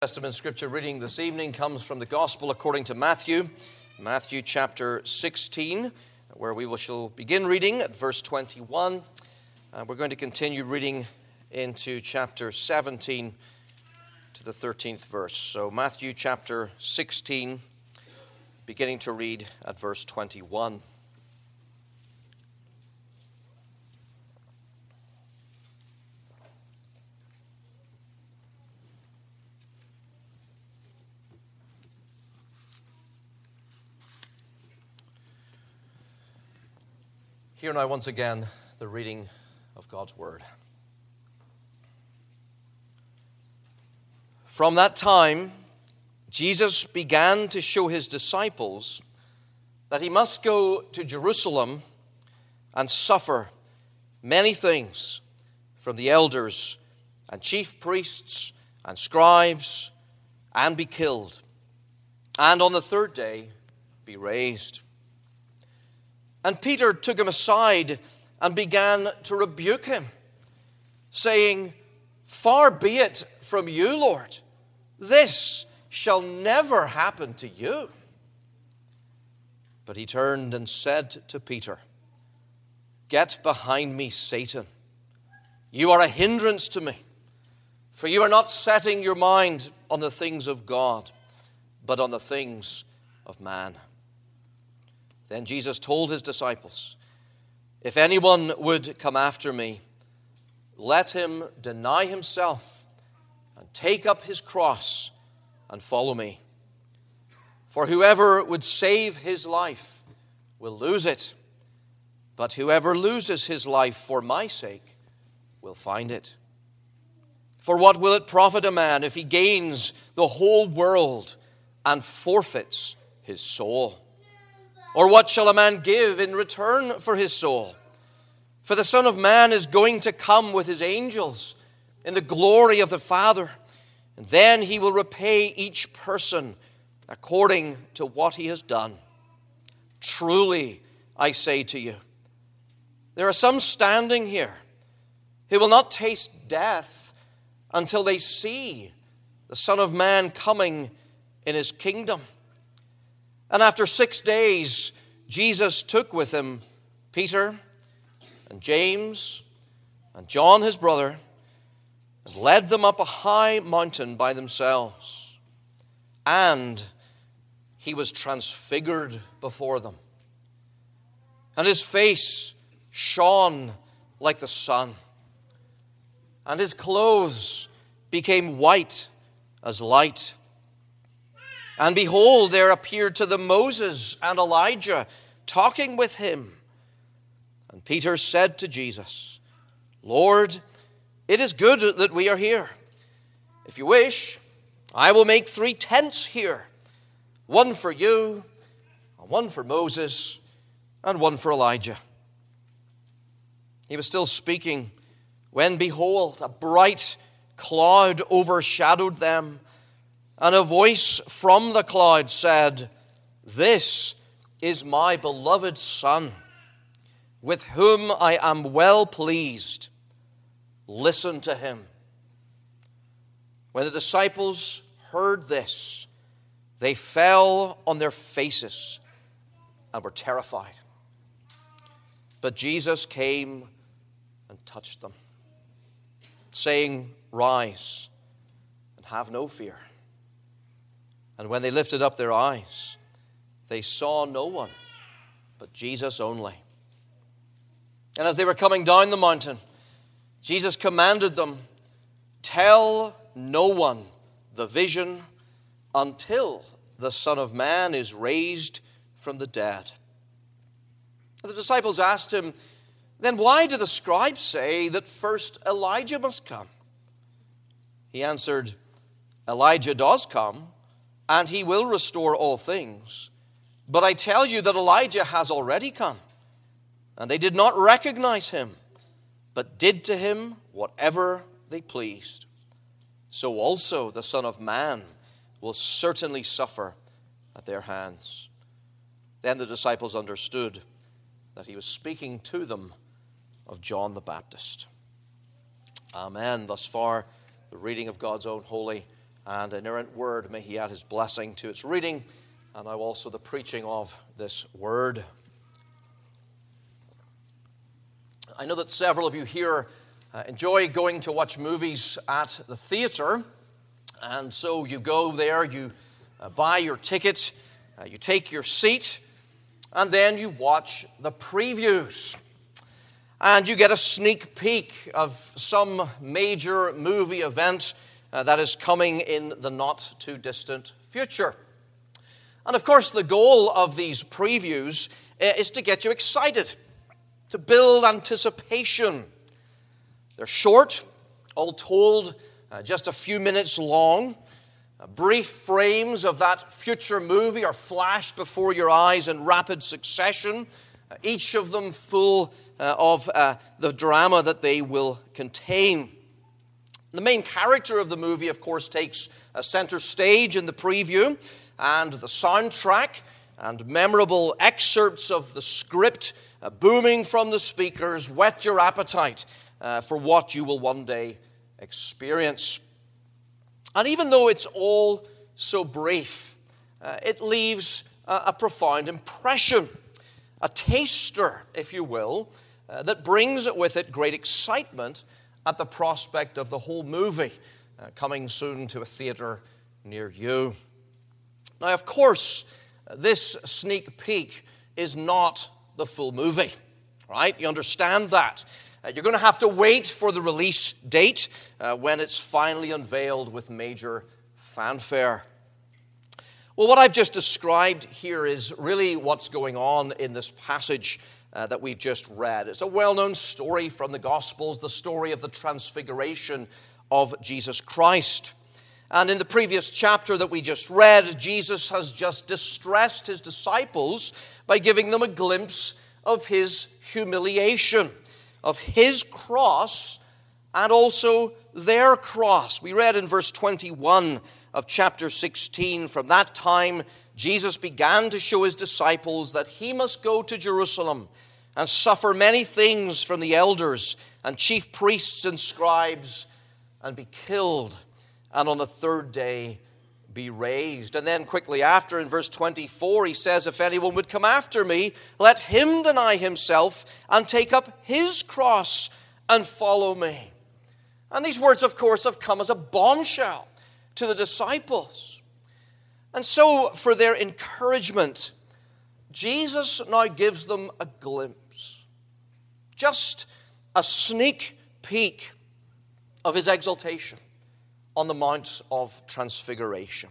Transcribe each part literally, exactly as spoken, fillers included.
Testament scripture reading this evening comes from the Gospel according to Matthew, Matthew chapter sixteen, where we will shall begin reading at verse twenty-one. Uh, we're going to continue reading into chapter seventeen to the thirteenth verse. So Matthew chapter sixteen, beginning to read at verse twenty-one. Hear now once again the reading of God's word. From that time, Jesus began to show his disciples that he must go to Jerusalem and suffer many things from the elders and chief priests and scribes and be killed, and on the third day be raised. And Peter took him aside and began to rebuke him, saying, "Far be it from you, Lord, this shall never happen to you." But he turned and said to Peter, "Get behind me, Satan. You are a hindrance to me, for you are not setting your mind on the things of God, but on the things of man." Then Jesus told his disciples, "If anyone would come after me, let him deny himself and take up his cross and follow me. For whoever would save his life will lose it, but whoever loses his life for my sake will find it. For what will it profit a man if he gains the whole world and forfeits his soul? Or what shall a man give in return for his soul? For the Son of Man is going to come with his angels in the glory of the Father, and then he will repay each person according to what he has done. Truly, I say to you, there are some standing here who will not taste death until they see the Son of Man coming in his kingdom." And after six days, Jesus took with him Peter and James and John his brother and led them up a high mountain by themselves. And he was transfigured before them. And his face shone like the sun. And his clothes became white as light. And behold, there appeared to them Moses and Elijah talking with him. And Peter said to Jesus, "Lord, it is good that we are here. If you wish, I will make three tents here, one for you, one for Moses, and one for Elijah." He was still speaking when, behold, a bright cloud overshadowed them. And a voice from the cloud said, "This is my beloved Son, with whom I am well pleased. Listen to him." When the disciples heard this, they fell on their faces and were terrified. But Jesus came and touched them, saying, "Rise and have no fear." And when they lifted up their eyes, they saw no one but Jesus only. And as they were coming down the mountain, Jesus commanded them, "Tell no one the vision until the Son of Man is raised from the dead." The disciples asked him, "Then why do the scribes say that first Elijah must come?" He answered, "Elijah does come, and he will restore all things. But I tell you that Elijah has already come, and they did not recognize him, but did to him whatever they pleased. So also the Son of Man will certainly suffer at their hands." Then the disciples understood that he was speaking to them of John the Baptist. Amen. Thus far, the reading of God's own holy and inerrant word. May he add his blessing to its reading and now also the preaching of this word. I know that several of you here uh, enjoy going to watch movies at the theater, and so you go there, you uh, buy your ticket, uh, you take your seat, and then you watch the previews. And you get a sneak peek of some major movie event uh, that is coming in the not-too-distant future. And of course, the goal of these previews uh, is to get you excited, to build anticipation. They're short, all told uh, just a few minutes long. Uh, brief frames of that future movie are flashed before your eyes in rapid succession, uh, each of them full uh, of uh, the drama that they will contain. The main character of the movie, of course, takes a center stage in the preview, and the soundtrack and memorable excerpts of the script uh, booming from the speakers whet your appetite uh, for what you will one day experience. And even though it's all so brief, uh, it leaves a, a profound impression, a taster, if you will, uh, that brings with it great excitement at the prospect of the whole movie uh, coming soon to a theater near you. Now, of course, this sneak peek is not the full movie, right? You understand that. Uh, you're going to have to wait for the release date uh, when it's finally unveiled with major fanfare. Well, what I've just described here is really what's going on in this passage uh, that we've just read. It's a well-known story from the Gospels, the story of the transfiguration of Jesus Christ. And in the previous chapter that we just read, Jesus has just distressed his disciples by giving them a glimpse of his humiliation, of his cross, and also their cross. We read in verse twenty-one of chapter sixteen, from that time Jesus began to show his disciples that he must go to Jerusalem and suffer many things from the elders and chief priests and scribes and be killed, and on the third day be raised. And then quickly after, in verse twenty-four, he says, if anyone would come after me, let him deny himself and take up his cross and follow me. And these words, of course, have come as a bombshell to the disciples. And so, for their encouragement, Jesus now gives them a glimpse, just a sneak peek of his exaltation on the Mount of Transfiguration.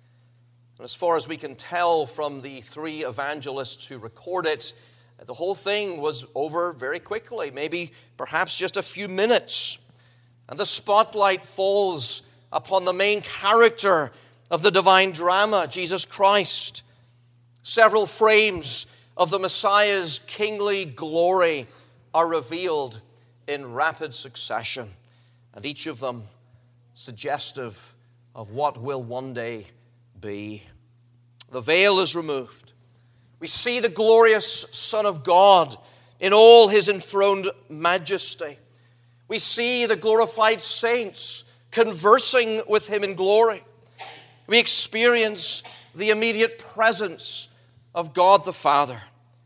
And as far as we can tell from the three evangelists who record it, the whole thing was over very quickly, maybe perhaps just a few minutes. And the spotlight falls upon the main character of the divine drama, Jesus Christ. Several frames of the Messiah's kingly glory are revealed in rapid succession, and each of them suggestive of what will one day be. The veil is removed. We see the glorious Son of God in all his enthroned majesty. We see the glorified saints conversing with him in glory. We experience the immediate presence of God the Father.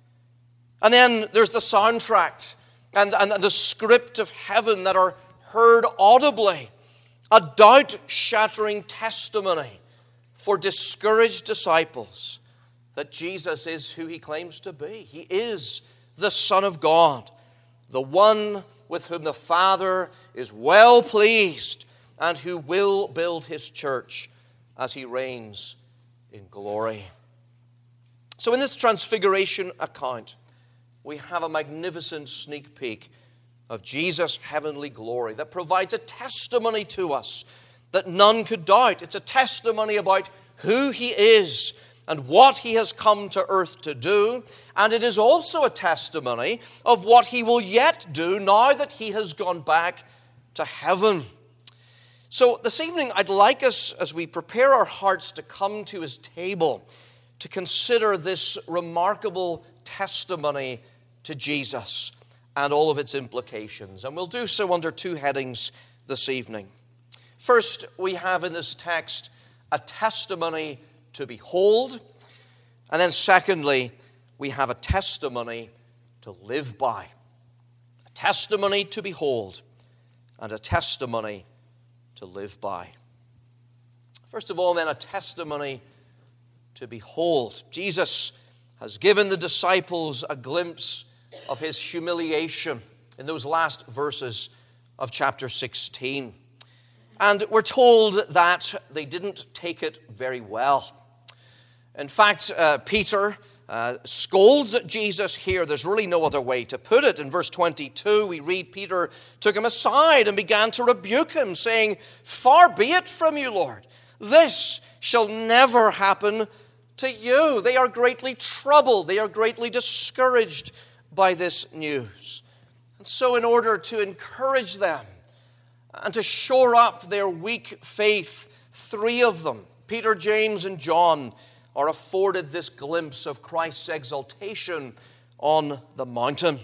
And then there's the soundtrack and, and the script of heaven that are heard audibly, a doubt-shattering testimony for discouraged disciples that Jesus is who he claims to be. He is the Son of God, the one with whom the Father is well pleased and who will build his church as he reigns in glory. So in this transfiguration account, we have a magnificent sneak peek of Jesus' heavenly glory that provides a testimony to us that none could doubt. It's a testimony about who he is and what he has come to earth to do. And it is also a testimony of what he will yet do now that he has gone back to heaven. So this evening, I'd like us, as we prepare our hearts to come to his table, to consider this remarkable testimony to Jesus and all of its implications. And we'll do so under two headings this evening. First, we have in this text a testimony to behold. And then secondly, we have a testimony to live by. A testimony to behold and a testimony to live by. First of all, then, a testimony to behold. Jesus has given the disciples a glimpse of his humiliation in those last verses of chapter sixteen. And we're told that they didn't take it very well. In fact, uh, Peter uh, scolds at Jesus here. There's really no other way to put it. In verse twenty-two, we read, Peter took him aside and began to rebuke him, saying, "Far be it from you, Lord. This shall never happen to you." They are greatly troubled. They are greatly discouraged by this news. And so in order to encourage them and to shore up their weak faith, three of them, Peter, James, and John, are afforded this glimpse of Christ's exaltation on the mountain.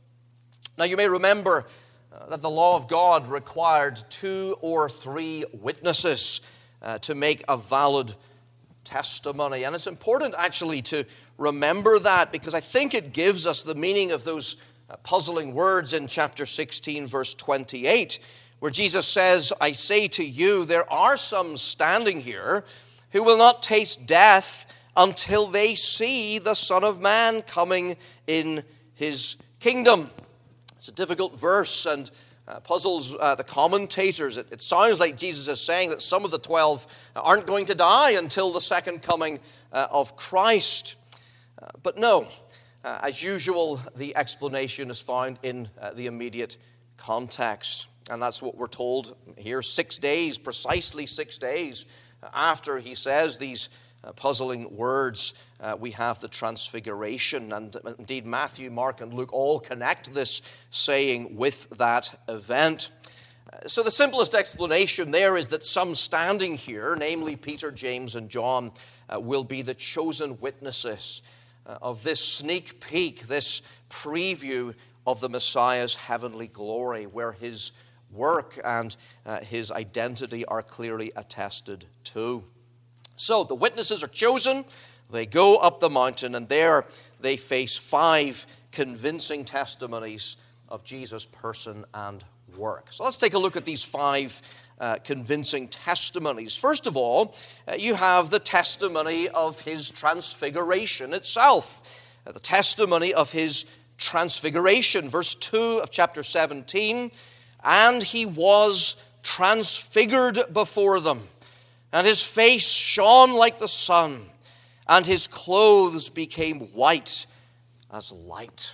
Now you may remember uh, that the law of God required two or three witnesses uh, to make a valid testimony. And it's important actually to remember that, because I think it gives us the meaning of those uh, puzzling words in chapter sixteen, verse twenty-eight, where Jesus says, "I say to you, there are some standing here who will not taste death until they see the Son of Man coming in his kingdom." It's a difficult verse and uh, puzzles uh, the commentators. It, it sounds like Jesus is saying that some of the twelve aren't going to die until the second coming uh, of Christ. Uh, but no, uh, as usual, the explanation is found in uh, the immediate context. And that's what we're told here, six days, precisely six days after he says these uh, puzzling words, uh, we have the transfiguration. And indeed, Matthew, Mark, and Luke all connect this saying with that event. Uh, so the simplest explanation there is that some standing here, namely Peter, James, and John, uh, will be the chosen witnesses uh, of this sneak peek, this preview of the Messiah's heavenly glory, where his work and uh, his identity are clearly attested to. So the witnesses are chosen, they go up the mountain, and there they face five convincing testimonies of Jesus' person and work. So let's take a look at these five uh, convincing testimonies. First of all, uh, you have the testimony of his transfiguration itself, uh, the testimony of his transfiguration. Verse two of chapter seventeen, "And he was transfigured before them, and his face shone like the sun, and his clothes became white as light."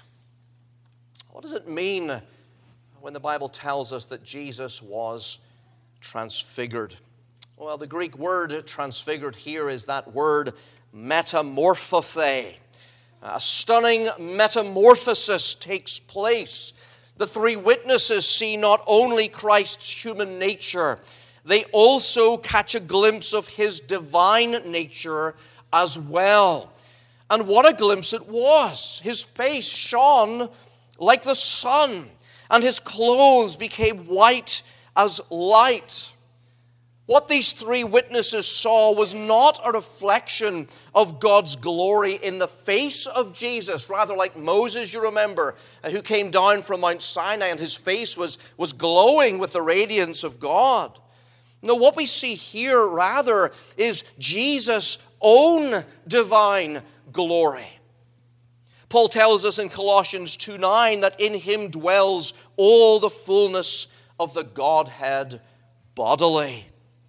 What does it mean when the Bible tells us that Jesus was transfigured? Well, the Greek word transfigured here is that word metamorphothe. A stunning metamorphosis takes place. The three witnesses see not only Christ's human nature, they also catch a glimpse of his divine nature as well. And what a glimpse it was! His face shone like the sun, and his clothes became white as light. What these three witnesses saw was not a reflection of God's glory in the face of Jesus, rather like Moses, you remember, who came down from Mount Sinai and his face was, was glowing with the radiance of God. No, what we see here rather is Jesus' own divine glory. Paul tells us in Colossians two nine that in him dwells all the fullness of the Godhead bodily.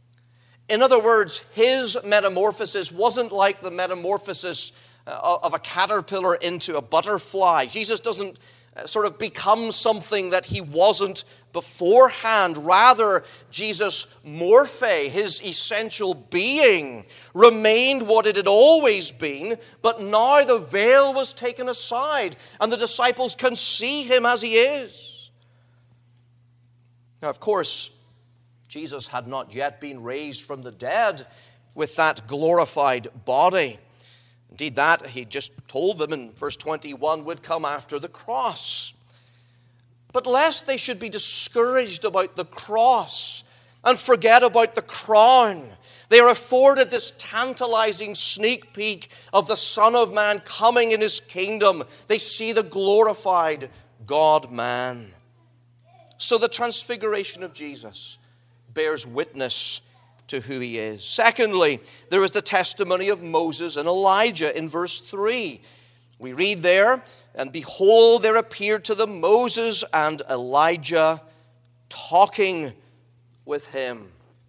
In other words, his metamorphosis wasn't like the metamorphosis of a caterpillar into a butterfly. Jesus doesn't sort of become something that he wasn't beforehand. Rather, Jesus' morphe, his essential being, remained what it had always been, but now the veil was taken aside, and the disciples can see him as he is. Now, of course, Jesus had not yet been raised from the dead with that glorified body. Indeed, that, he just told them in verse twenty-one, would come after the cross. But lest they should be discouraged about the cross and forget about the crown. They are afforded this tantalizing sneak peek of the Son of Man coming in his kingdom. They see the glorified God-man. So the transfiguration of Jesus bears witness to who he is. Secondly, there is the testimony of Moses and Elijah in verse three. We read there, and behold, there appeared to them Moses and Elijah talking with him.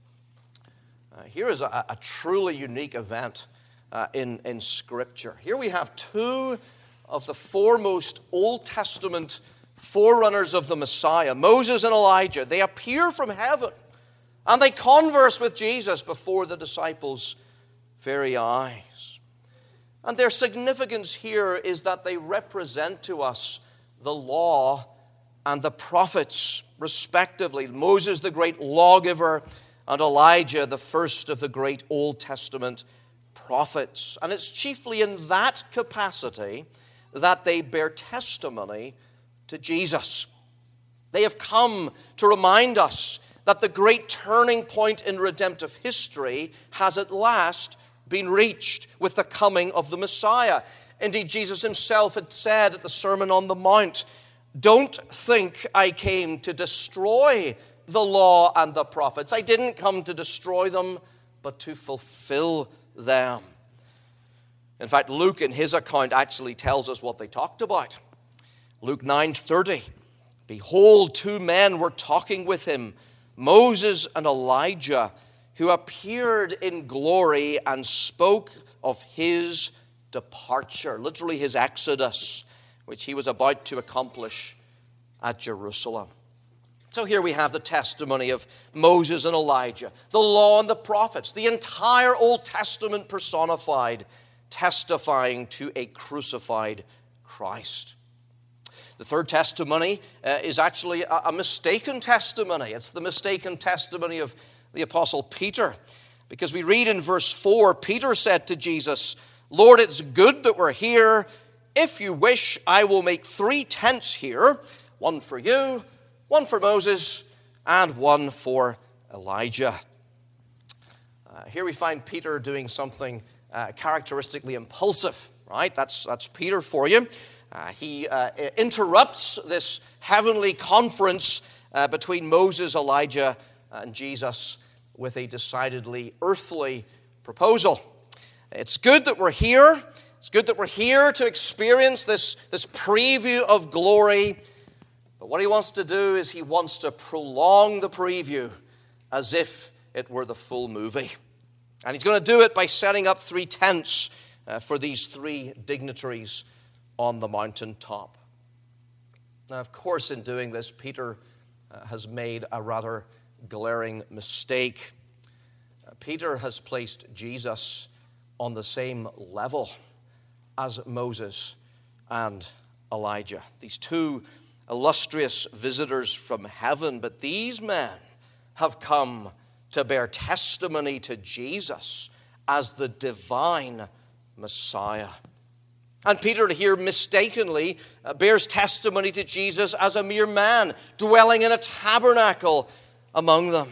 Uh, here is a, a truly unique event uh, in, in Scripture. Here we have two of the foremost Old Testament forerunners of the Messiah, Moses and Elijah. They appear from heaven, and they converse with Jesus before the disciples' very eyes. And their significance here is that they represent to us the law and the prophets, respectively. Moses, the great lawgiver, and Elijah, the first of the great Old Testament prophets. And it's chiefly in that capacity that they bear testimony to Jesus. They have come to remind us that the great turning point in redemptive history has at last been reached with the coming of the Messiah. Indeed, Jesus himself had said at the Sermon on the Mount, "Don't think I came to destroy the law and the prophets. I didn't come to destroy them, but to fulfill them." In fact, Luke in his account actually tells us what they talked about. Luke nine thirty, "Behold, two men were talking with him, Moses and Elijah, who appeared in glory and spoke of his departure," literally his exodus, which he was about to accomplish at Jerusalem. So here we have the testimony of Moses and Elijah, the law and the prophets, the entire Old Testament personified, testifying to a crucified Christ. The third testimony uh, is actually a, a mistaken testimony. It's the mistaken testimony of the Apostle Peter. Because we read in verse four, Peter said to Jesus, "Lord, it's good that we're here. If you wish, I will make three tents here, one for you, one for Moses, and one for Elijah." Uh, here we find Peter doing something uh, characteristically impulsive, right? That's, that's Peter for you. Uh, he uh, interrupts this heavenly conference uh, between Moses, Elijah, and Jesus with a decidedly earthly proposal. It's good that we're here. It's good that we're here to experience this, this preview of glory. But what he wants to do is he wants to prolong the preview as if it were the full movie. And he's going to do it by setting up three tents uh, for these three dignitaries on the mountaintop. Now, of course, in doing this, Peter uh, has made a rather glaring mistake. Uh, Peter has placed Jesus on the same level as Moses and Elijah. These two illustrious visitors from heaven, but these men have come to bear testimony to Jesus as the divine Messiah. And Peter here mistakenly bears testimony to Jesus as a mere man dwelling in a tabernacle among them.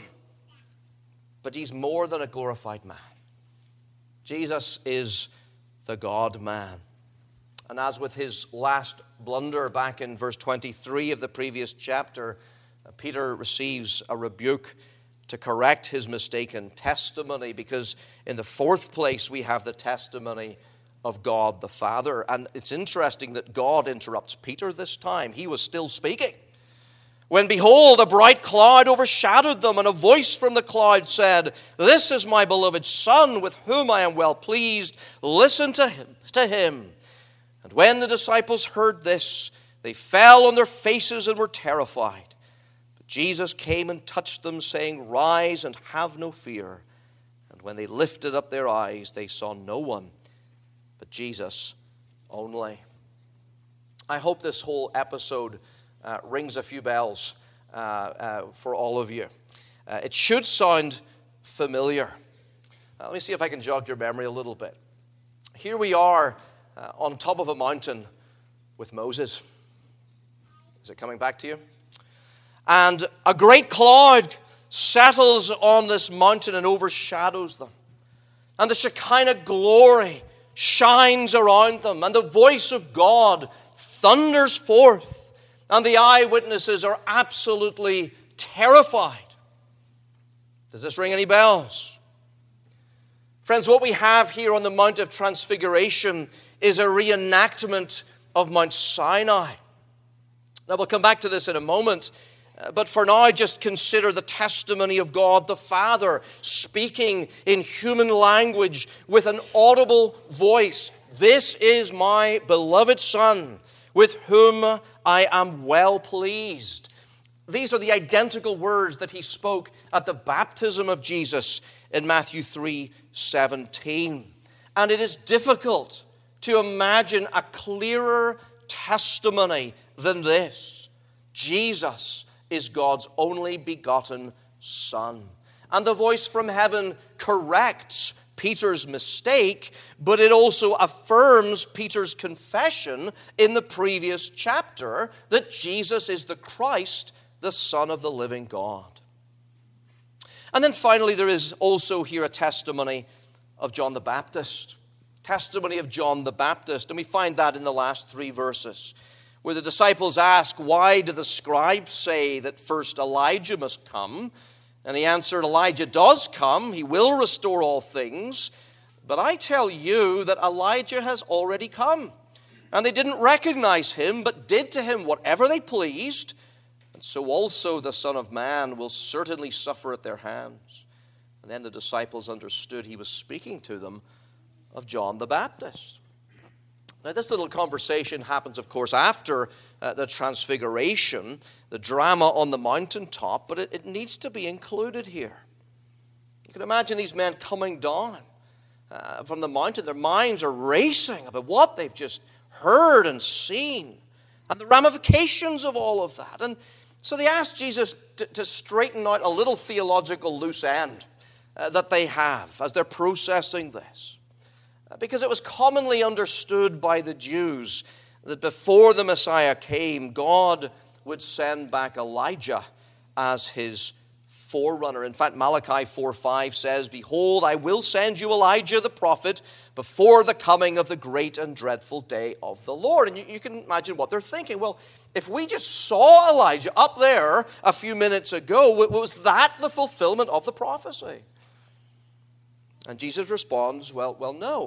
But he's more than a glorified man. Jesus is the God-man. And as with his last blunder back in verse twenty-three of the previous chapter, Peter receives a rebuke to correct his mistaken testimony, because in the fourth place we have the testimony of God the Father. And it's interesting that God interrupts Peter this time. He was still speaking. When, behold, a bright cloud overshadowed them, and a voice from the cloud said, "This is my beloved Son, with whom I am well pleased. Listen to him." To him. And when the disciples heard this, they fell on their faces and were terrified. But Jesus came and touched them, saying, "Rise and have no fear." And when they lifted up their eyes, they saw no one but Jesus only. I hope this whole episode uh, rings a few bells uh, uh, for all of you. Uh, it should sound familiar. Uh, let me see if I can jog your memory a little bit. Here we are uh, on top of a mountain with Moses. Is it coming back to you? And a great cloud settles on this mountain and overshadows them. And the Shekinah glory shines around them, and the voice of God thunders forth, and the eyewitnesses are absolutely terrified. Does this ring any bells? Friends, what we have here on the Mount of Transfiguration is a reenactment of Mount Sinai. Now, we'll come back to this in a moment, uh, but for now, just consider the testimony of God the Father speaking in human language with an audible voice. This is my beloved Son, with whom I am well pleased. These are the identical words that he spoke at the baptism of Jesus in Matthew three seventeen. And it is difficult to imagine a clearer testimony than this. Jesus is God's only begotten Son. And the voice from heaven corrects Peter's mistake, but it also affirms Peter's confession in the previous chapter that Jesus is the Christ, the Son of the living God. And then finally, there is also here a testimony of John the Baptist. Testimony of John the Baptist. And we find that in the last three verses, where the disciples ask, why do the scribes say that first Elijah must come? And he answered, Elijah does come. He will restore all things. But I tell you that Elijah has already come. And they didn't recognize him, but did to him whatever they pleased. And so also the Son of Man will certainly suffer at their hands. And then the disciples understood he was speaking to them of John the Baptist. Now, this little conversation happens, of course, after uh, the Transfiguration, the drama on the mountaintop, but it, it needs to be included here. You can imagine these men coming down uh, from the mountain. Their minds are racing about what they've just heard and seen and the ramifications of all of that. And so they ask Jesus to, to straighten out a little theological loose end uh, that they have as they're processing this. Because it was commonly understood by the Jews that before the Messiah came, God would send back Elijah as his forerunner. In fact, Malachi four five says, Behold, I will send you Elijah the prophet before the coming of the great and dreadful day of the Lord. And you, you can imagine what they're thinking. Well, if we just saw Elijah up there a few minutes ago, was that the fulfillment of the prophecy? And Jesus responds, well, well, no.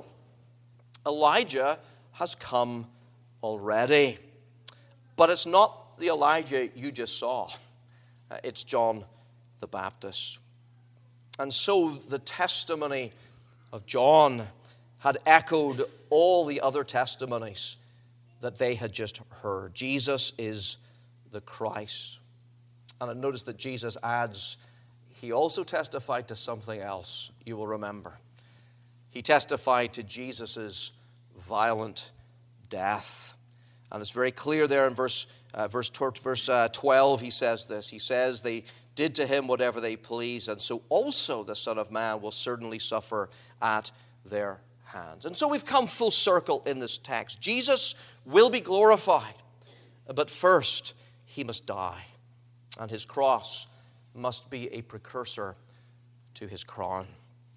Elijah has come already. But it's not the Elijah you just saw. It's John the Baptist. And so the testimony of John had echoed all the other testimonies that they had just heard. Jesus is the Christ. And I notice that Jesus adds, he also testified to something else you will remember. He testified to Jesus' violent death. And it's very clear there in verse, uh, verse, verse uh, twelve, he says this. He says, they did to him whatever they pleased, and so also the Son of Man will certainly suffer at their hands. And so we've come full circle in this text. Jesus will be glorified, but first he must die. And his cross must be a precursor to his crown.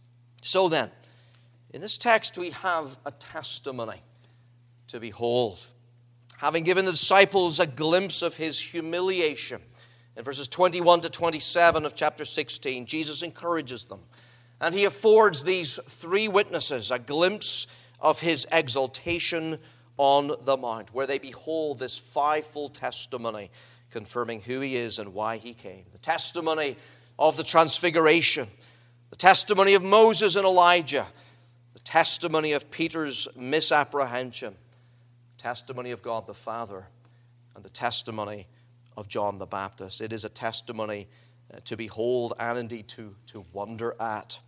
So then, in this text, we have a testimony to behold. Having given the disciples a glimpse of his humiliation, in verses twenty-one to twenty-seven of chapter sixteen, Jesus encourages them. And he affords these three witnesses a glimpse of his exaltation on the mount, where they behold this fivefold testimony confirming who he is and why he came. The testimony of the Transfiguration, the testimony of Moses and Elijah, the testimony of Peter's misapprehension, the testimony of God the Father, and the testimony of John the Baptist. It is a testimony to behold and indeed to, to wonder at.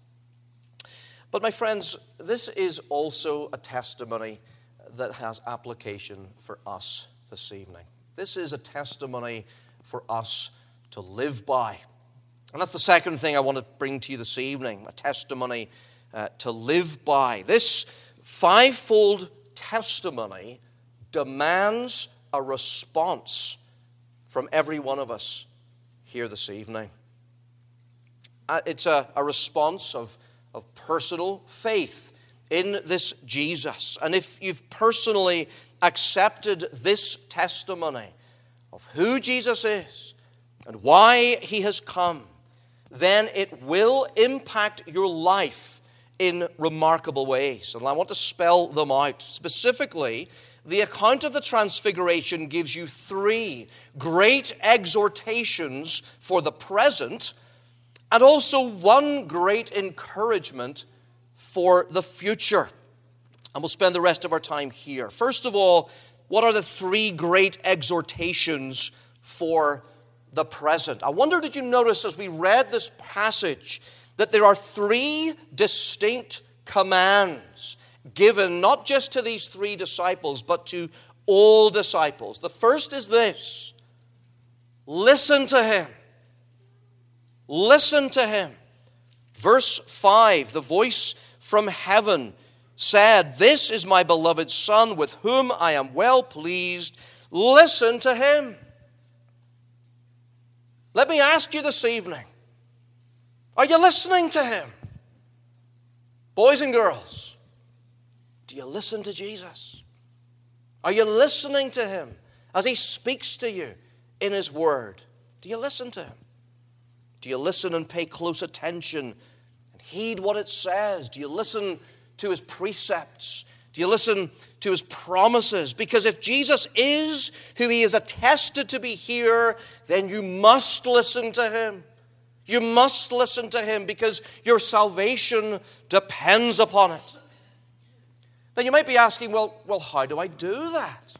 But my friends, this is also a testimony that has application for us this evening. This is a testimony for us to live by. And that's the second thing I want to bring to you this evening, a testimony uh, to live by. This fivefold testimony demands a response from every one of us here this evening. it's a, a response of, of personal faith in this Jesus. And if you've personally accepted this testimony of who Jesus is and why he has come, then it will impact your life in remarkable ways. And I want to spell them out. Specifically, the account of the Transfiguration gives you three great exhortations for the present and also one great encouragement for the future. And we'll spend the rest of our time here. First of all, what are the three great exhortations for the present? I wonder, did you notice as we read this passage that there are three distinct commands given not just to these three disciples, but to all disciples. The first is this: listen to him. Listen to him. Verse five, the voice from heaven said, "This is my beloved Son, with whom I am well pleased. Listen to him." Let me ask you this evening, are you listening to him? Boys and girls, do you listen to Jesus? Are you listening to him as he speaks to you in his word? Do you listen to him? Do you listen and pay close attention and heed what it says? Do you listen to his precepts? Do you listen to his promises? Because if Jesus is who he is attested to be here, then you must listen to him. You must listen to him because your salvation depends upon it. Now you might be asking, well, well, how do I do that?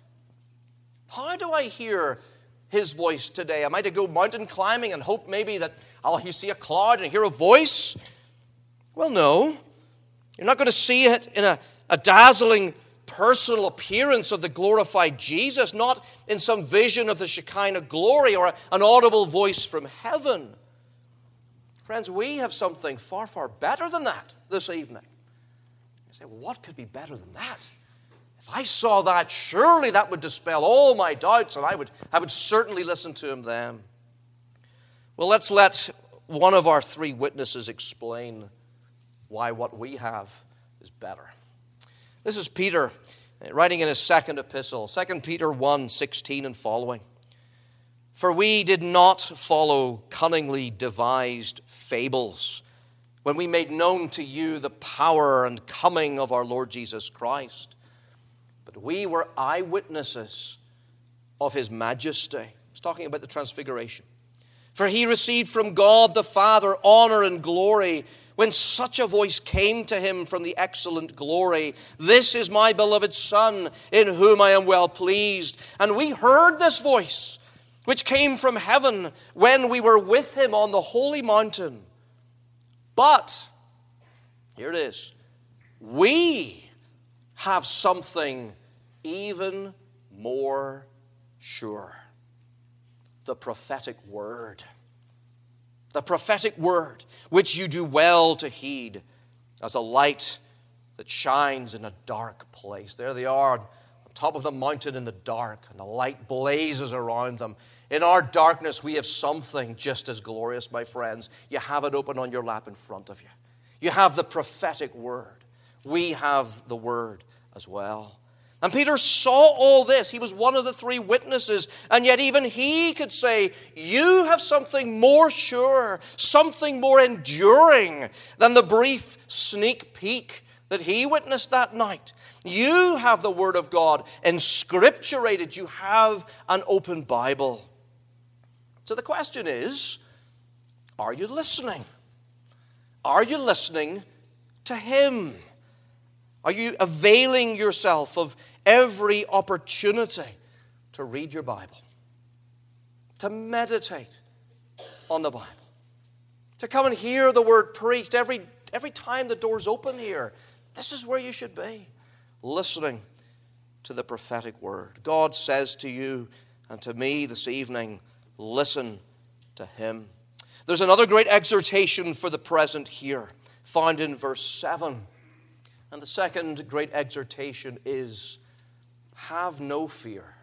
How do I hear his voice today? Am I to go mountain climbing and hope maybe that I'll see a cloud and hear a voice? Well, no. You're not going to see it in a, a dazzling personal appearance of the glorified Jesus, not in some vision of the Shekinah glory or an audible voice from heaven. Friends, we have something far, far better than that this evening. You say, well, what could be better than that? If I saw that, surely that would dispel all my doubts, and I would, I would certainly listen to him then. Well, let's let one of our three witnesses explain why what we have is better. This is Peter, writing in his second epistle, Second Peter one, sixteen and following. "For we did not follow cunningly devised fables when we made known to you the power and coming of our Lord Jesus Christ, but we were eyewitnesses of his majesty." He's talking about the Transfiguration. "For he received from God the Father honor and glory when such a voice came to him from the excellent glory, 'This is my beloved Son, in whom I am well pleased.' And we heard this voice, which came from heaven when we were with him on the holy mountain. But," here it is, "we have something even more sure. The prophetic word. The prophetic word, which you do well to heed as a light that shines in a dark place." There they are on top of the mountain in the dark, and the light blazes around them. In our darkness, we have something just as glorious, my friends. You have it open on your lap in front of you. You have the prophetic word. We have the word as well. And Peter saw all this. He was one of the three witnesses. And yet even he could say, you have something more sure, something more enduring than the brief sneak peek that he witnessed that night. You have the Word of God inscripturated. You have an open Bible. So the question is, are you listening? Are you listening to him? Are you availing yourself of every opportunity to read your Bible, to meditate on the Bible, to come and hear the word preached every, every time the doors open here? This is where you should be, listening to the prophetic word. God says to you and to me this evening, listen to him. There's another great exhortation for the present here, found in verse seven. And the second great exhortation is, have no fear.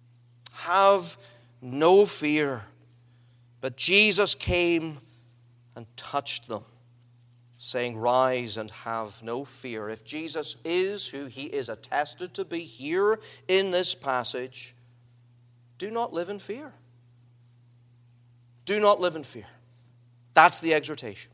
Have no fear. But Jesus came and touched them, saying, "Rise and have no fear." If Jesus is who he is attested to be here in this passage, do not live in fear. Do not live in fear. That's the exhortation.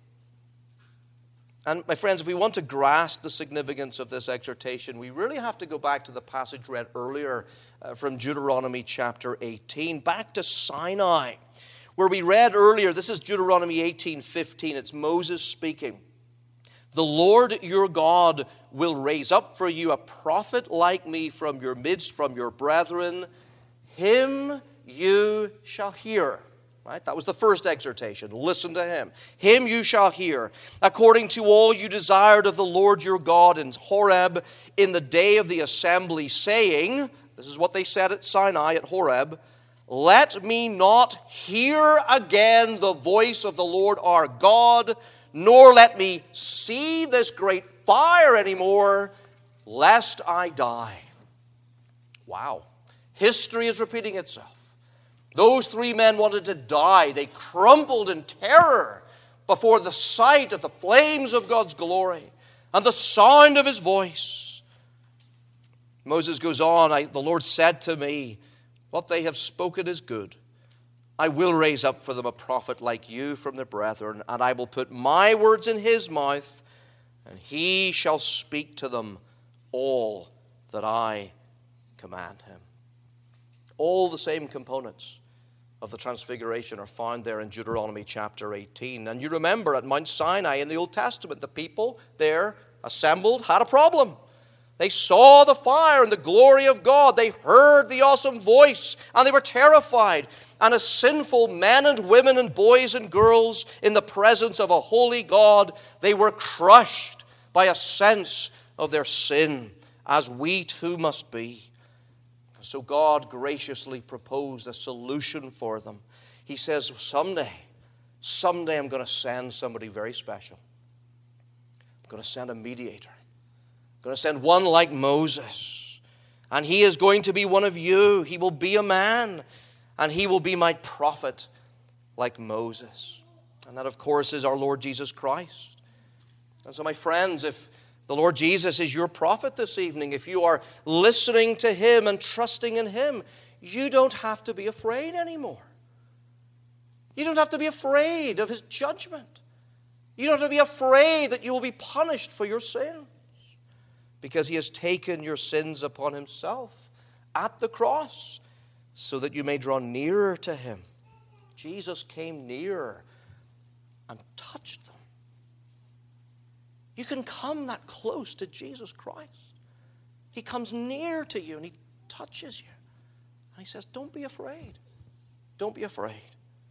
And my friends, if we want to grasp the significance of this exhortation, we really have to go back to the passage read earlier uh, from Deuteronomy chapter eighteen, back to Sinai, where we read earlier, this is Deuteronomy eighteen fifteen, it's Moses speaking. "The Lord your God will raise up for you a prophet like me from your midst, from your brethren. Him you shall hear." Right? That was the first exhortation. Listen to him. "Him you shall hear, according to all you desired of the Lord your God in Horeb in the day of the assembly, saying," this is what they said at Sinai, at Horeb, "Let me not hear again the voice of the Lord our God, nor let me see this great fire anymore, lest I die." Wow. History is repeating itself. Those three men wanted to die. They crumpled in terror before the sight of the flames of God's glory and the sound of his voice. Moses goes on, I, "The Lord said to me, what they have spoken is good. I will raise up for them a prophet like you from their brethren, and I will put my words in his mouth, and he shall speak to them all that I command him." All the same components of the Transfiguration are found there in Deuteronomy chapter eighteen. And you remember at Mount Sinai in the Old Testament, the people there assembled had a problem. They saw the fire and the glory of God. They heard the awesome voice, and they were terrified. And as sinful men and women and boys and girls in the presence of a holy God, they were crushed by a sense of their sin, as we too must be. So God graciously proposed a solution for them. He says, someday, someday I'm going to send somebody very special. I'm going to send a mediator. I'm going to send one like Moses. And he is going to be one of you. He will be a man. And he will be my prophet like Moses. And that, of course, is our Lord Jesus Christ. And so, my friends, if the Lord Jesus is your prophet this evening, if you are listening to him and trusting in him, you don't have to be afraid anymore. You don't have to be afraid of his judgment. You don't have to be afraid that you will be punished for your sins, because he has taken your sins upon himself at the cross so that you may draw nearer to him. Jesus came near and touched them. You can come that close to Jesus Christ. He comes near to you and he touches you. And he says, don't be afraid. Don't be afraid.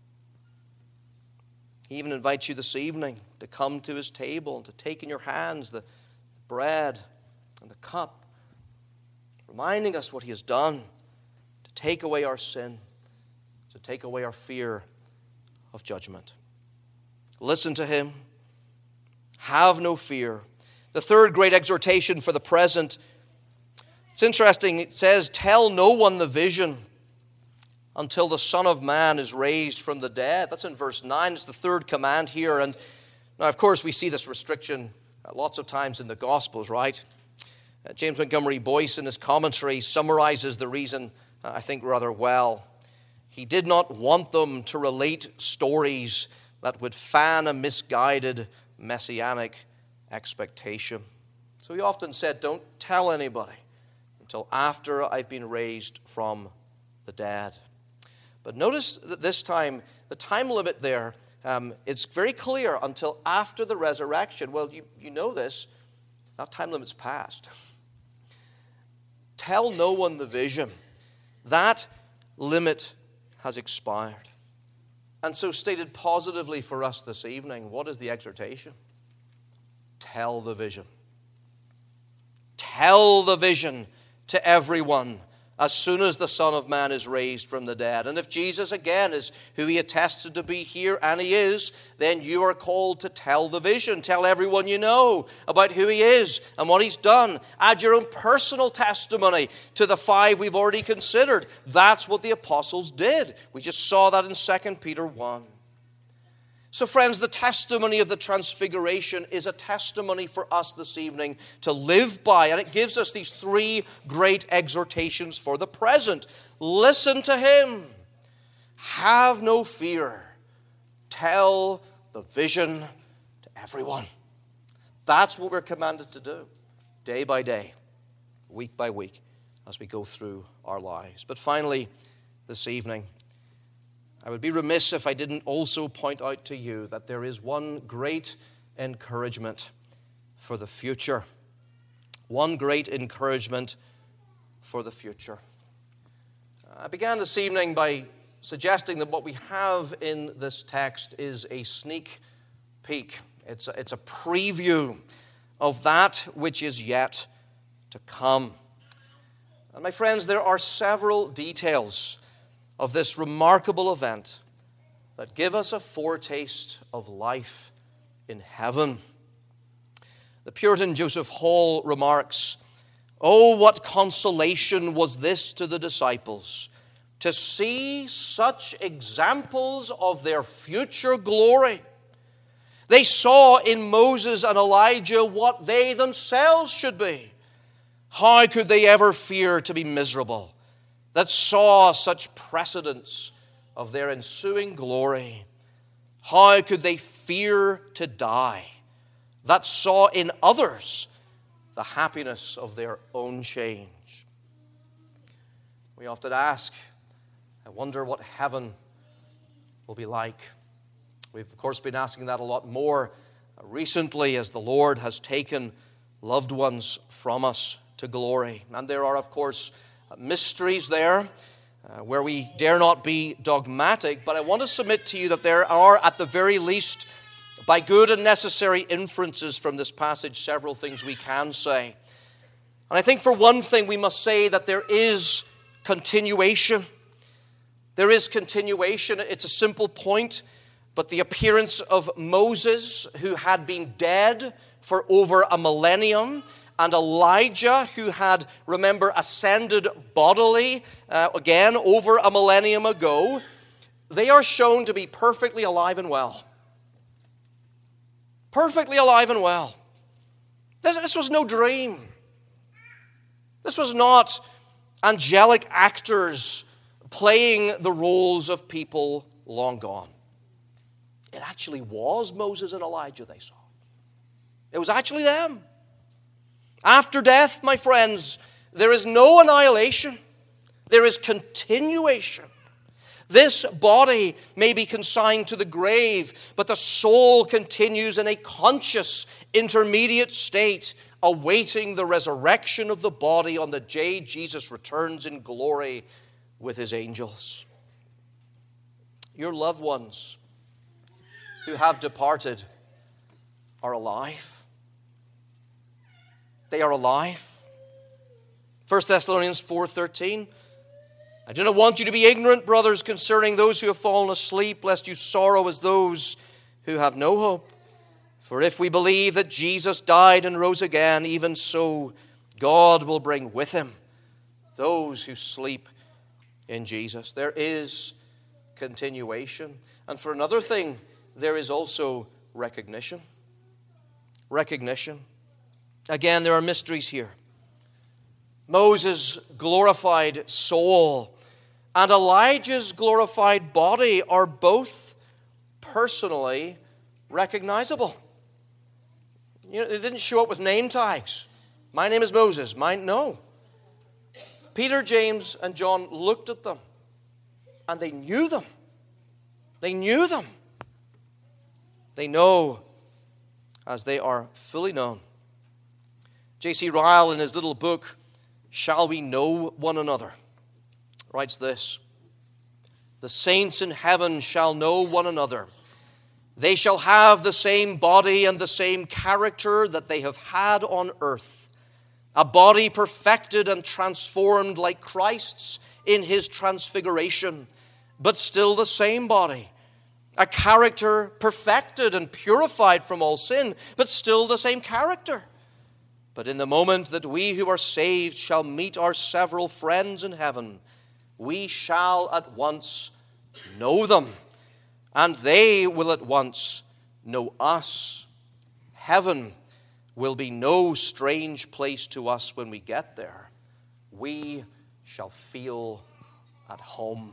He even invites you this evening to come to his table and to take in your hands the bread and the cup, reminding us what he has done to take away our sin, to take away our fear of judgment. Listen to him. Have no fear. The third great exhortation for the present, it's interesting. It says, tell no one the vision until the Son of Man is raised from the dead. That's in verse nine. It's the third command here. And now, of course, we see this restriction lots of times in the Gospels, right? Uh, James Montgomery Boyce, in his commentary, summarizes the reason, uh, I think, rather well. He did not want them to relate stories that would fan a misguided messianic expectation. So he often said, don't tell anybody until after I've been raised from the dead. But notice that this time, the time limit there, um, it's very clear, until after the resurrection. Well, you, you know this, that time limit's passed. Tell no one the vision. That limit has expired. And so, stated positively for us this evening, what is the exhortation? Tell the vision. Tell the vision to everyone as soon as the Son of Man is raised from the dead. And if Jesus, again, is who he attested to be here, and he is, then you are called to tell the vision. Tell everyone you know about who he is and what he's done. Add your own personal testimony to the five we've already considered. That's what the apostles did. We just saw that in Second Peter one. So friends, the testimony of the Transfiguration is a testimony for us this evening to live by, and it gives us these three great exhortations for the present. Listen to him. Have no fear. Tell the vision to everyone. That's what we're commanded to do, day by day, week by week, as we go through our lives. But finally, this evening, I would be remiss if I didn't also point out to you that there is one great encouragement for the future. One great encouragement for the future. I began this evening by suggesting that what we have in this text is a sneak peek. It's a, it's a preview of that which is yet to come. And my friends, there are several details of this remarkable event that give us a foretaste of life in heaven. The Puritan Joseph Hall remarks, "Oh, what consolation was this to the disciples, to see such examples of their future glory. They saw in Moses and Elijah what they themselves should be. How could they ever fear to be miserable, that saw such precedents of their ensuing glory? How could they fear to die, that saw in others the happiness of their own change?" We often ask, I wonder what heaven will be like. We've, of course, been asking that a lot more recently as the Lord has taken loved ones from us to glory. And there are, of course, mysteries there uh, where we dare not be dogmatic, but I want to submit to you that there are, at the very least, by good and necessary inferences from this passage, several things we can say. And I think for one thing, we must say that there is continuation. There is continuation. It's a simple point, but the appearance of Moses, who had been dead for over a millennium, and Elijah, who had, remember, ascended bodily, uh, again, over a millennium ago, they are shown to be perfectly alive and well. Perfectly alive and well. This, this was no dream. This was not angelic actors playing the roles of people long gone. It actually was Moses and Elijah they saw. It was actually them. After death, my friends, there is no annihilation. There is continuation. This body may be consigned to the grave, but the soul continues in a conscious intermediate state, awaiting the resurrection of the body on the day Jesus returns in glory with his angels. Your loved ones who have departed are alive. They are alive. First Thessalonians four thirteen. I do not want you to be ignorant, brothers, concerning those who have fallen asleep, lest you sorrow as those who have no hope. For if we believe that Jesus died and rose again, even so God will bring with him those who sleep in Jesus. There is continuation. And for another thing, there is also recognition. Recognition. Again, there are mysteries here. Moses' glorified soul and Elijah's glorified body are both personally recognizable. You know, they didn't show up with name tags. My name is Moses. Mine, no. Peter, James, and John looked at them, and they knew them. They knew them. They know as they are fully known. J C Ryle, in his little book, Shall We Know One Another, writes this: the saints in heaven shall know one another. They shall have the same body and the same character that they have had on earth. A body perfected and transformed like Christ's in his transfiguration, but still the same body. A character perfected and purified from all sin, but still the same character. But in the moment that we who are saved shall meet our several friends in heaven, we shall at once know them, and they will at once know us. Heaven will be no strange place to us when we get there. We shall feel at home.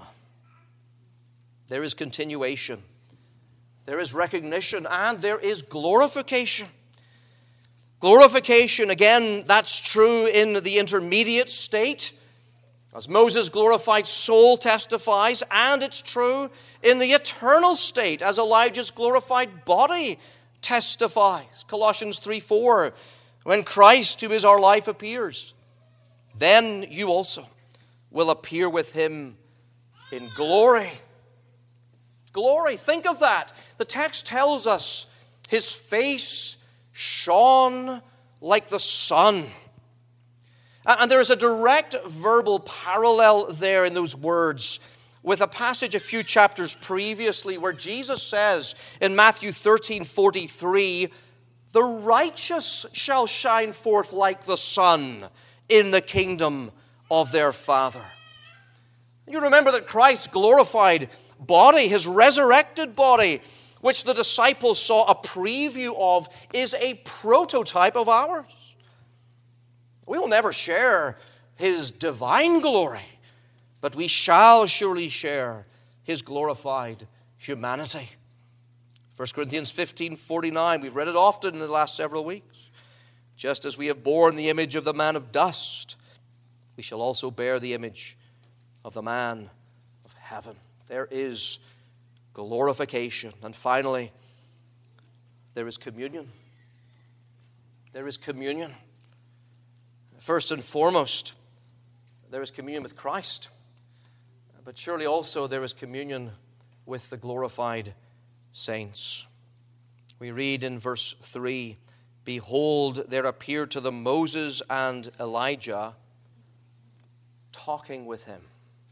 There is continuation, there is recognition, and there is glorification. Glorification, again, that's true in the intermediate state, as Moses' glorified soul testifies, and it's true in the eternal state, as Elijah's glorified body testifies. Colossians three four, when Christ, who is our life, appears, then you also will appear with him in glory. Glory, think of that. The text tells us his face shone like the sun. And there is a direct verbal parallel there in those words with a passage a few chapters previously where Jesus says in Matthew thirteen forty-three, the righteous shall shine forth like the sun in the kingdom of their Father. You remember that Christ's glorified body, his resurrected body, which the disciples saw a preview of, is a prototype of ours. We will never share his divine glory, but we shall surely share his glorified humanity. First Corinthians fifteen forty-nine, we've read it often in the last several weeks. Just as we have borne the image of the man of dust, we shall also bear the image of the man of heaven. There is glorification. And finally, there is communion. There is communion. First and foremost, there is communion with Christ. But surely also there is communion with the glorified saints. We read in verse three, behold, there appeared to them Moses and Elijah talking with him.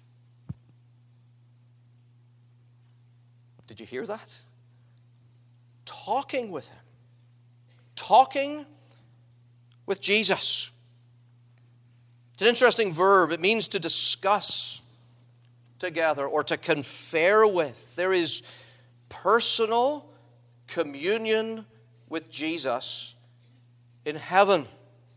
Did you hear that? Talking with him. Talking with Jesus. It's an interesting verb. It means to discuss together or to confer with. There is personal communion with Jesus in heaven.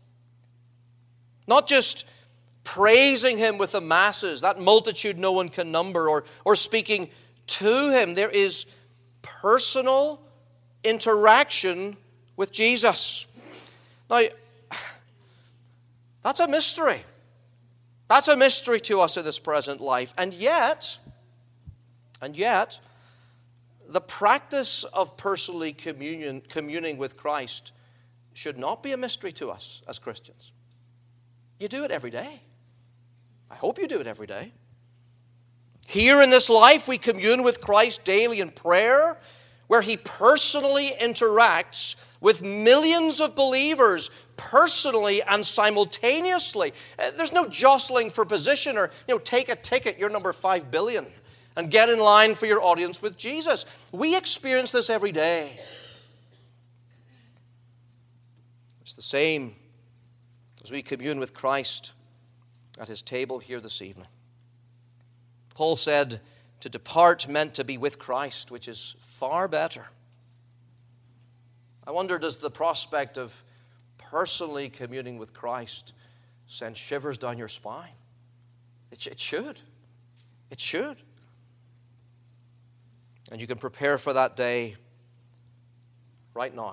Not just praising him with the masses, that multitude no one can number, or, or speaking to him. There is personal interaction with Jesus. Now, that's a mystery. That's a mystery to us in this present life. And yet, and yet, the practice of personally communion, communing with Christ should not be a mystery to us as Christians. You do it every day. I hope you do it every day. Here in this life, we commune with Christ daily in prayer, where he personally interacts with millions of believers personally and simultaneously. There's no jostling for position or, you know, take a ticket, you're number five billion, and get in line for your audience with Jesus. We experience this every day. It's the same as we commune with Christ at his table here this evening. Paul said to depart meant to be with Christ, which is far better. I wonder, does the prospect of personally communing with Christ send shivers down your spine? It, it should. It should. And you can prepare for that day right now.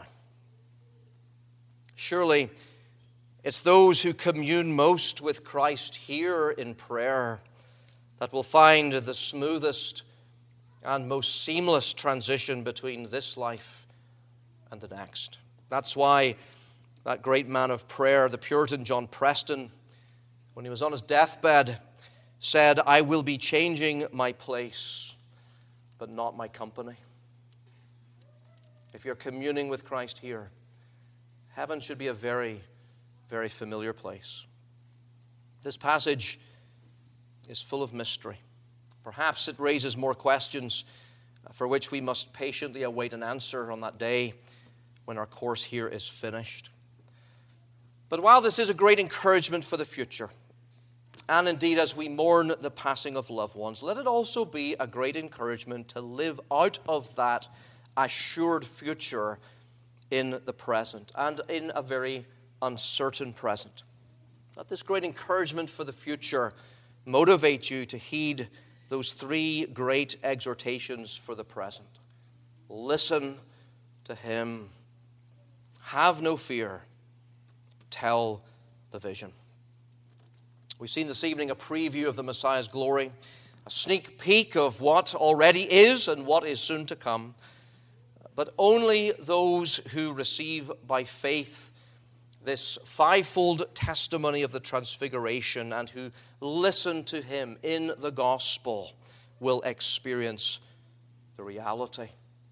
Surely, it's those who commune most with Christ here in prayer that will find the smoothest and most seamless transition between this life and the next. That's why that great man of prayer, the Puritan John Preston, when he was on his deathbed, said, I will be changing my place, but not my company. If you're communing with Christ here, heaven should be a very, very familiar place. This passage is full of mystery. Perhaps it raises more questions for which we must patiently await an answer on that day when our course here is finished. But while this is a great encouragement for the future, and indeed as we mourn the passing of loved ones, let it also be a great encouragement to live out of that assured future in the present and in a very uncertain present. Let this great encouragement for the future motivate you to heed those three great exhortations for the present. Listen to him. Have no fear. Tell the vision. We've seen this evening a preview of the Messiah's glory, a sneak peek of what already is and what is soon to come. But only those who receive by faith this fivefold testimony of the transfiguration and who listen to him in the gospel will experience the reality.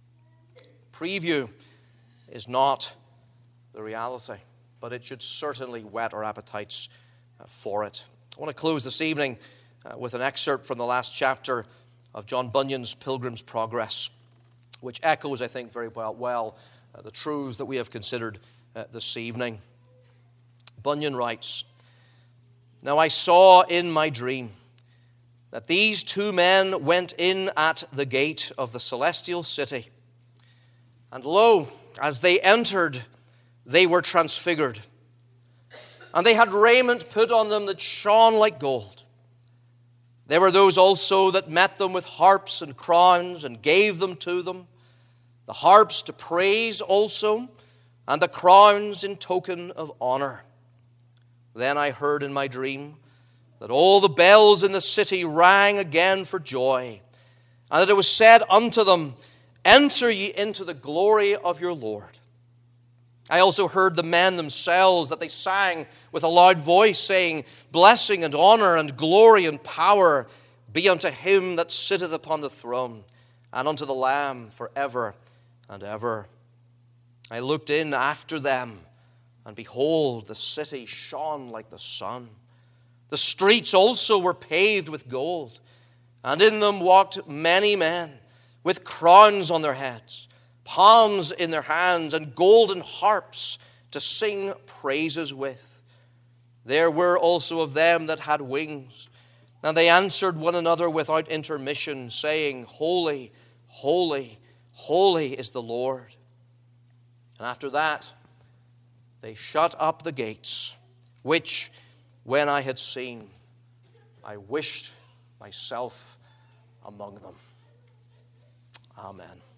Preview is not the reality, but it should certainly whet our appetites for it. I want to close this evening uh, with an excerpt from the last chapter of John Bunyan's Pilgrim's Progress, which echoes, I think, very well, well uh, the truths that we have considered uh, this evening. Bunyan writes, "Now I saw in my dream that these two men went in at the gate of the celestial city. And lo, as they entered, they were transfigured. And they had raiment put on them that shone like gold. There were those also that met them with harps and crowns and gave them to them, the harps to praise also, and the crowns in token of honor. Then I heard in my dream that all the bells in the city rang again for joy, and that it was said unto them, Enter ye into the glory of your Lord. I also heard the men themselves, that they sang with a loud voice, saying, Blessing and honor and glory and power be unto him that sitteth upon the throne, and unto the Lamb forever and ever. I looked in after them, and behold, the city shone like the sun. The streets also were paved with gold, and in them walked many men, with crowns on their heads, palms in their hands, and golden harps to sing praises with. There were also of them that had wings, and they answered one another without intermission, saying, Holy, holy, holy is the Lord. And after that, they shut up the gates, which, when I had seen, I wished myself among them. Amen.